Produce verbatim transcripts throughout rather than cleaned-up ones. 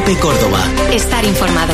COPE Córdoba. Estar informado.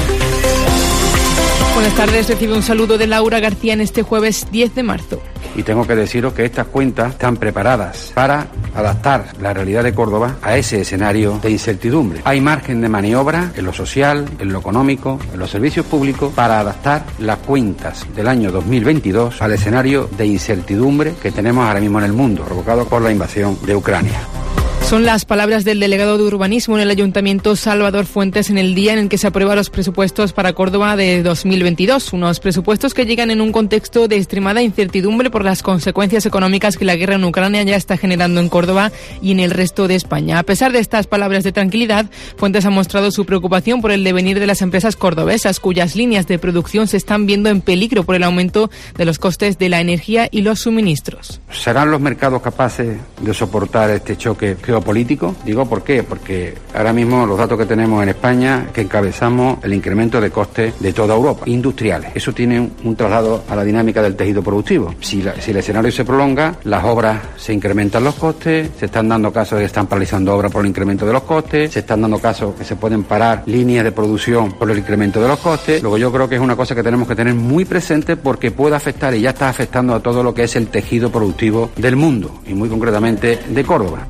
Buenas tardes, recibe un saludo de Laura García en este jueves diez de marzo. Y tengo que deciros que estas cuentas están preparadas para adaptar la realidad de Córdoba a ese escenario de incertidumbre. Hay margen de maniobra en lo social, en lo económico, en los servicios públicos para adaptar las cuentas del año dos mil veintidós al escenario de incertidumbre que tenemos ahora mismo en el mundo, provocado por la invasión de Ucrania. Son las palabras del delegado de Urbanismo en el Ayuntamiento, Salvador Fuentes, en el día en el que se aprueban los presupuestos para Córdoba de dos mil veintidós. Unos presupuestos que llegan en un contexto de extremada incertidumbre por las consecuencias económicas que la guerra en Ucrania ya está generando en Córdoba y en el resto de España. A pesar de estas palabras de tranquilidad, Fuentes ha mostrado su preocupación por el devenir de las empresas cordobesas, cuyas líneas de producción se están viendo en peligro por el aumento de los costes de la energía y los suministros. ¿Serán los mercados capaces de soportar este choque geopolítico? Digo, ¿por qué? Porque ahora mismo los datos que tenemos en España, que encabezamos el incremento de costes de toda Europa, industriales. Eso tiene un, un traslado a la dinámica del tejido productivo. Si, la, si el escenario se prolonga, las obras se incrementan los costes, se están dando casos de que están paralizando obras por el incremento de los costes, se están dando casos que se pueden parar líneas de producción por el incremento de los costes. Luego yo creo que es una cosa que tenemos que tener muy presente porque puede afectar y ya está afectando a todo lo que es el tejido productivo del mundo y muy concretamente de Córdoba.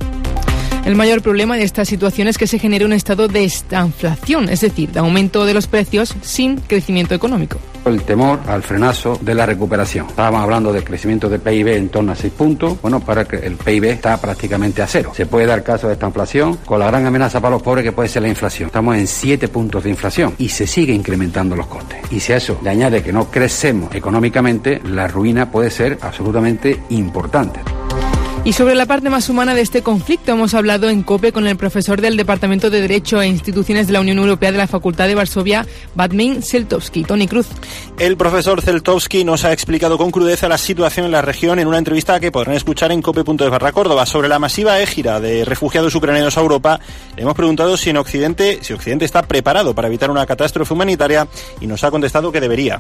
El mayor problema de esta situación es que se genera un estado de estanflación, es decir, de aumento de los precios sin crecimiento económico. El temor al frenazo de la recuperación. Estábamos hablando del crecimiento del P I B en torno a seis puntos. Bueno, para que el P I B está prácticamente a cero. Se puede dar caso de esta inflación con la gran amenaza para los pobres que puede ser la inflación. Estamos en siete puntos de inflación y se sigue incrementando los costes. Y si a eso le añade que no crecemos económicamente, la ruina puede ser absolutamente importante. Y sobre la parte más humana de este conflicto hemos hablado en COPE con el profesor del Departamento de Derecho e Instituciones de la Unión Europea de la Facultad de Varsovia, Vladimir Zeltovsky. Tony Cruz. El profesor Zeltovsky nos ha explicado con crudeza la situación en la región en una entrevista que podrán escuchar en cope punto es barra Córdoba. Sobre la masiva égira de refugiados ucranianos a Europa, le hemos preguntado si en Occidente, si Occidente está preparado para evitar una catástrofe humanitaria y nos ha contestado que debería.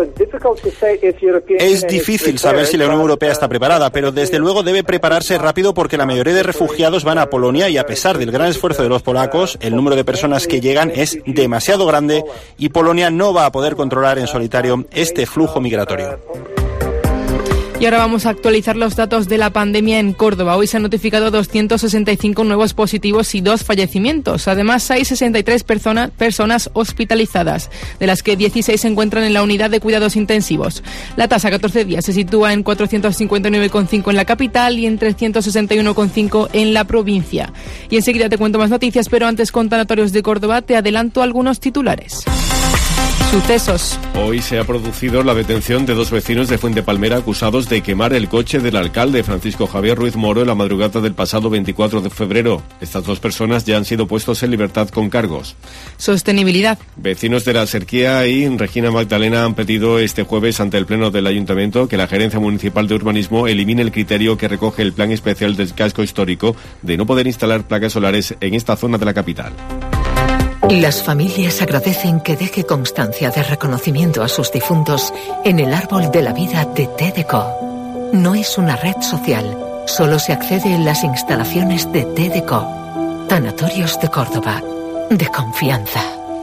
Es difícil saber si la Unión Europea está preparada, pero desde luego debe prepararse rápido porque la mayoría de refugiados van a Polonia y a pesar del gran esfuerzo de los polacos, el número de personas que llegan es demasiado grande y Polonia no va a poder controlar en solitario este flujo migratorio. Y ahora vamos a actualizar los datos de la pandemia en Córdoba. Hoy se han notificado doscientos sesenta y cinco nuevos positivos y dos fallecimientos. Además, hay sesenta y tres persona, personas hospitalizadas, de las que dieciséis se encuentran en la unidad de cuidados intensivos. La tasa a catorce días se sitúa en cuatrocientos cincuenta y nueve coma cinco en la capital y en trescientos sesenta y uno coma cinco en la provincia. Y enseguida te cuento más noticias, pero antes con Tanatorios de Córdoba te adelanto algunos titulares. Sucesos. Hoy se ha producido la detención de dos vecinos de Fuente Palmera acusados de quemar el coche del alcalde Francisco Javier Ruiz Moro en la madrugada del pasado veinticuatro de febrero. Estas dos personas ya han sido puestos en libertad con cargos. Sostenibilidad. Vecinos de la Serquía y Regina Magdalena han pedido este jueves ante el Pleno del Ayuntamiento que la Gerencia Municipal de Urbanismo elimine el criterio que recoge el Plan Especial del Casco Histórico de no poder instalar placas solares en esta zona de la capital. Las familias agradecen que deje constancia de reconocimiento a sus difuntos en el árbol de la vida de T D C O. No es una red social, solo se accede en las instalaciones de T D C O. Tanatorios de Córdoba, de confianza.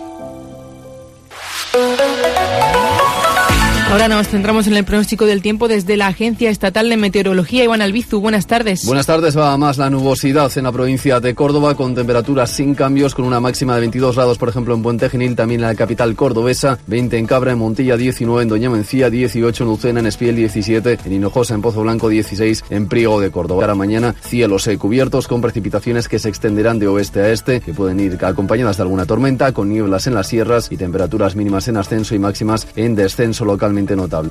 Ahora nos centramos en el pronóstico del tiempo desde la Agencia Estatal de Meteorología. Iván Albizu, buenas tardes. Buenas tardes. Va más la nubosidad en la provincia de Córdoba con temperaturas sin cambios, con una máxima de veintidós grados, por ejemplo, en Puente Genil, también en la capital cordobesa, veinte en Cabra, en Montilla, diecinueve en Doña Mencía, dieciocho en Lucena, en Espiel, diecisiete en Hinojosa, en Pozo Blanco, dieciséis en Priego de Córdoba. Para mañana, cielos eh, cubiertos con precipitaciones que se extenderán de oeste a este, que pueden ir acompañadas de alguna tormenta, con nieblas en las sierras y temperaturas mínimas en ascenso y máximas en descenso localmente notable.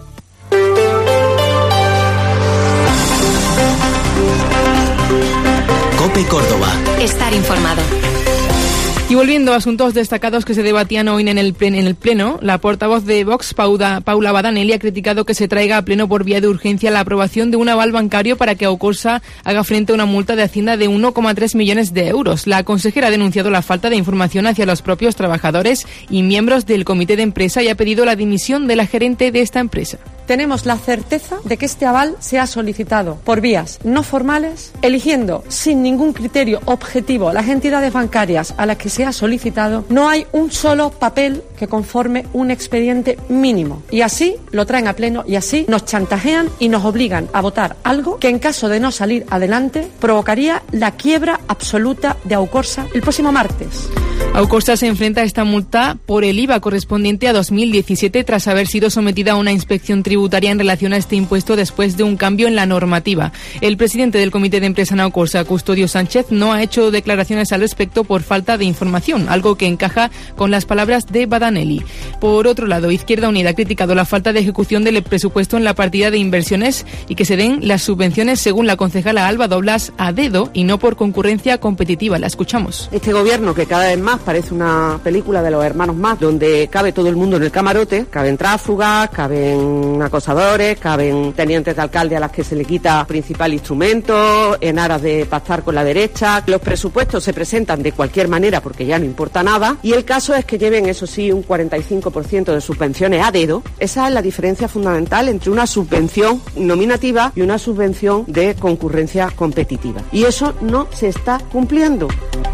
COPE Córdoba. Estar informado. Y volviendo a asuntos destacados que se debatían hoy en el, plen- en el Pleno, la portavoz de Vox, Paula, Paula Badanelli, ha criticado que se traiga a Pleno por vía de urgencia la aprobación de un aval bancario para que Aucorsa haga frente a una multa de Hacienda de uno coma tres millones de euros. La consejera ha denunciado la falta de información hacia los propios trabajadores y miembros del comité de empresa y ha pedido la dimisión de la gerente de esta empresa. tenemos la certeza de que este aval sea solicitado por vías no formales, eligiendo sin ningún criterio objetivo las entidades bancarias a las que se ha solicitado. No hay un solo papel que conforme un expediente mínimo. Y así lo traen a pleno y así nos chantajean y nos obligan a votar algo que en caso de no salir adelante provocaría la quiebra absoluta de Aucorsa el próximo martes. Aucorsa se enfrenta a esta multa por el I V A correspondiente a dos mil diecisiete tras haber sido sometida a una inspección tributaria en relación a este impuesto después de un cambio en la normativa. El presidente del Comité de Empresa en Aucorsa, Custodio Sánchez, no ha hecho declaraciones al respecto por falta de información, algo que encaja con las palabras de Badanelli. Por otro lado, Izquierda Unida ha criticado la falta de ejecución del presupuesto en la partida de inversiones y que se den las subvenciones, según la concejala Alba Doblas, a dedo y no por concurrencia competitiva. La escuchamos. Este gobierno, que cada vez más parece una película de los hermanos Marx, donde cabe todo el mundo en el camarote, caben tráfugas, caben acosadores, caben tenientes de alcalde a las que se le quita principal instrumento en aras de pactar con la derecha. Los presupuestos se presentan de cualquier manera porque ya no importa nada, y el caso es que lleven, eso sí, un cuarenta y cinco por ciento de subvenciones a dedo. Esa es la diferencia fundamental entre una subvención nominativa y una subvención de concurrencia competitiva, y eso no se está cumpliendo.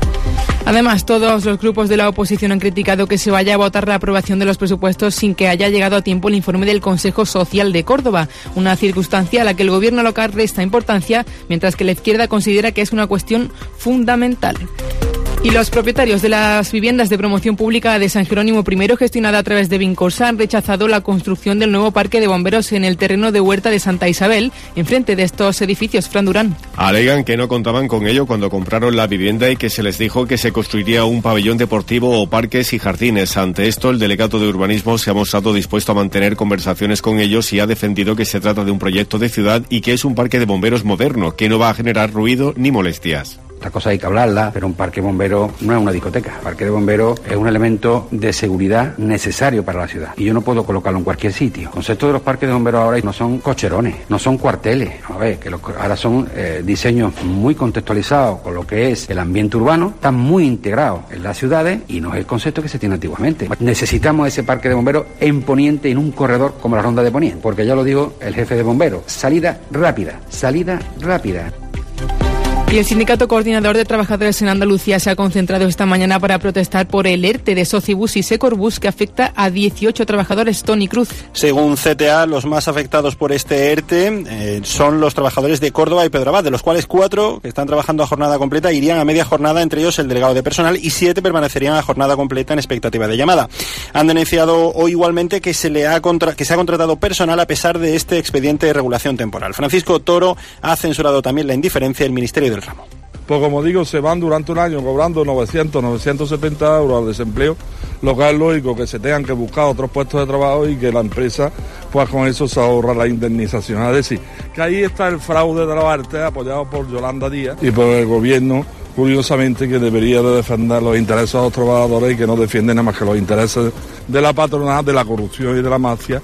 Además, todos los grupos de la oposición han criticado que se vaya a votar la aprobación de los presupuestos sin que haya llegado a tiempo el informe del Consejo Social de Córdoba, una circunstancia a la que el gobierno local resta importancia, mientras que la izquierda considera que es una cuestión fundamental. Y los propietarios de las viviendas de promoción pública de San Jerónimo I, gestionada a través de Vincorsa, han rechazado la construcción del nuevo parque de bomberos en el terreno de Huerta de Santa Isabel, enfrente de estos edificios. Fran Durán. Alegan que no contaban con ello cuando compraron la vivienda y que se les dijo que se construiría un pabellón deportivo o parques y jardines. Ante esto, el delegado de urbanismo se ha mostrado dispuesto a mantener conversaciones con ellos y ha defendido que se trata de un proyecto de ciudad y que es un parque de bomberos moderno, que no va a generar ruido ni molestias. Esta cosa hay que hablarla, pero un parque bombero no es una discoteca. El parque de bomberos es un elemento de seguridad necesario para la ciudad. Y yo no puedo colocarlo en cualquier sitio. El concepto de los parques de bomberos ahora no son cocherones, no son cuarteles. A ver, que los, ahora son eh, diseños muy contextualizados con lo que es el ambiente urbano, están muy integrados en las ciudades y no es el concepto que se tiene antiguamente. Necesitamos ese parque de bomberos en Poniente, en un corredor como la Ronda de Poniente. Porque ya lo digo el jefe de bomberos, salida rápida, salida rápida. Y el Sindicato Coordinador de Trabajadores en Andalucía se ha concentrado esta mañana para protestar por el ERTE de Socibus y Secorbus, que afecta a dieciocho trabajadores. Tony Cruz. Según C T A, los más afectados por este ERTE eh, son los trabajadores de Córdoba y Pedralbes, de los cuales cuatro que están trabajando a jornada completa irían a media jornada, entre ellos el delegado de personal, y siete permanecerían a jornada completa en expectativa de llamada. Han denunciado hoy igualmente que se le ha contra- que se ha contratado personal a pesar de este expediente de regulación temporal. Francisco Toro ha censurado también la indiferencia del Ministerio del Ramo. Pues como digo, se van durante un año cobrando novecientos, novecientos setenta euros al desempleo, lo que es lógico que se tengan que buscar otros puestos de trabajo y que la empresa, pues con eso se ahorra la indemnización. Es decir, que ahí está el fraude de la ERTE apoyado por Yolanda Díaz y por el gobierno, curiosamente, que debería de defender los intereses de los trabajadores y que no defiende nada más que los intereses de la patronal, de la corrupción y de la mafia.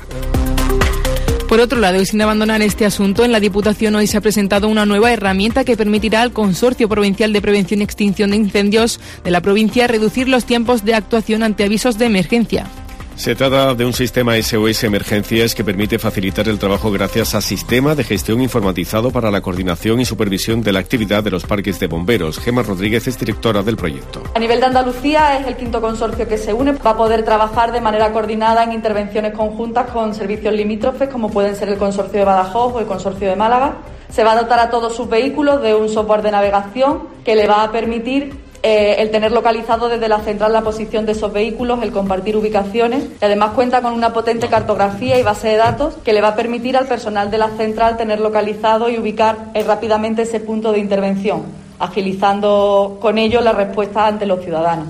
Por otro lado, y sin abandonar este asunto, en la Diputación hoy se ha presentado una nueva herramienta que permitirá al Consorcio Provincial de Prevención y Extinción de Incendios de la provincia reducir los tiempos de actuación ante avisos de emergencia. Se trata de un sistema S O S Emergencias que permite facilitar el trabajo gracias a sistema de gestión informatizado para la coordinación y supervisión de la actividad de los parques de bomberos. Gemma Rodríguez es directora del proyecto. A nivel de Andalucía es el quinto consorcio que se une. Va a poder trabajar de manera coordinada en intervenciones conjuntas con servicios limítrofes como pueden ser el consorcio de Badajoz o el consorcio de Málaga. Se va a dotar a todos sus vehículos de un software de navegación que le va a permitir Eh, el tener localizado desde la central la posición de esos vehículos, el compartir ubicaciones, y además cuenta con una potente cartografía y base de datos que le va a permitir al personal de la central tener localizado y ubicar eh, rápidamente ese punto de intervención, agilizando con ello la respuesta ante los ciudadanos.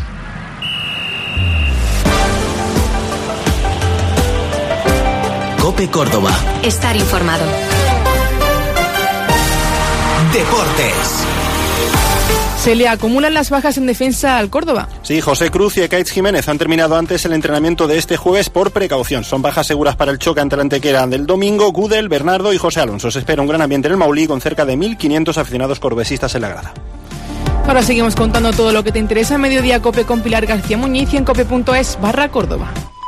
COPE Córdoba. Estar informado. Deportes. Se le acumulan las bajas en defensa al Córdoba. Sí, José Cruz y Ekaitz Jiménez han terminado antes el entrenamiento de este jueves por precaución. Son bajas seguras para el choque ante la Antequera del domingo. Gudel, Bernardo y José Alonso. Se espera un gran ambiente en el Maulí con cerca de mil quinientos aficionados cordobesistas en la grada. Ahora seguimos contando todo lo que te interesa. Mediodía Cope con Pilar García Muñiz y en cope punto es barra Córdoba.